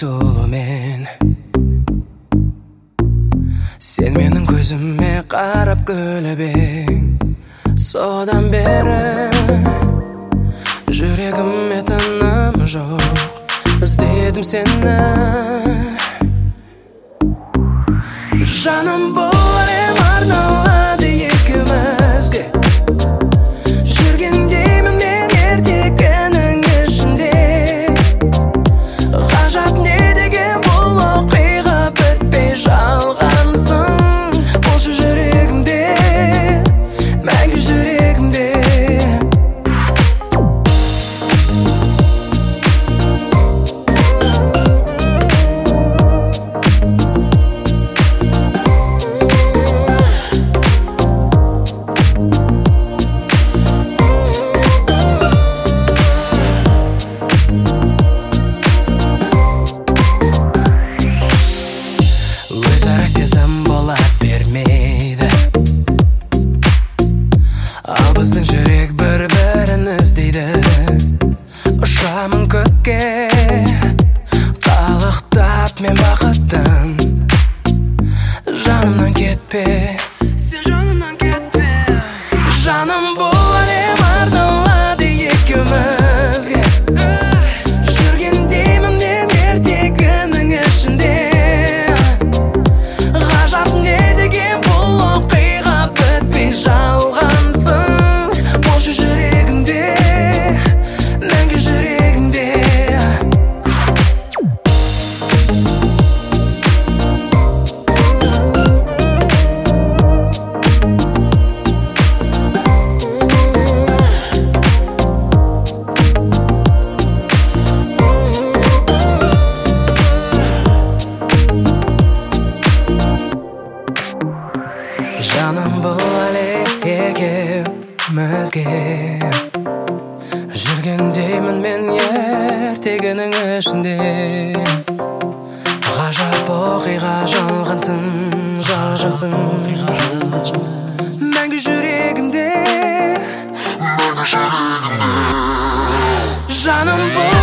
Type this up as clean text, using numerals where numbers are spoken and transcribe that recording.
сұлу мен. Сен менің көзіме қарап күліп ең. Содан бері жүрегіме тыным жоқ. Іздедім сені, жаным боларым арналады екеумізге. Жүргендеймін мен ертегінің ішінде. Ғажап не деген бұл оқиға бітпей жалғансың. Болшы жүрегімде, мәңгі жүрегімде. Сезім бола бермейді, ал біздің жүрек бір-бірін іздейді. Ұшамын көкке, қалықтап мен бақыттым. Жанымнан кетпе, сен жанымнан кетпе. Жаным боларым арналады екеумізге. Жүргендеймін мен ертегінің ішінде. Жалғансың, болшы жүрегімде, мәңгі жүрегімде. Жаным бұл әлек екеумізге. Жүргендеймін мен ертегінің ішінде. Ғажап оқиға жалғансың, жалғансың. Мәңгі жүрегімде, жаным бұл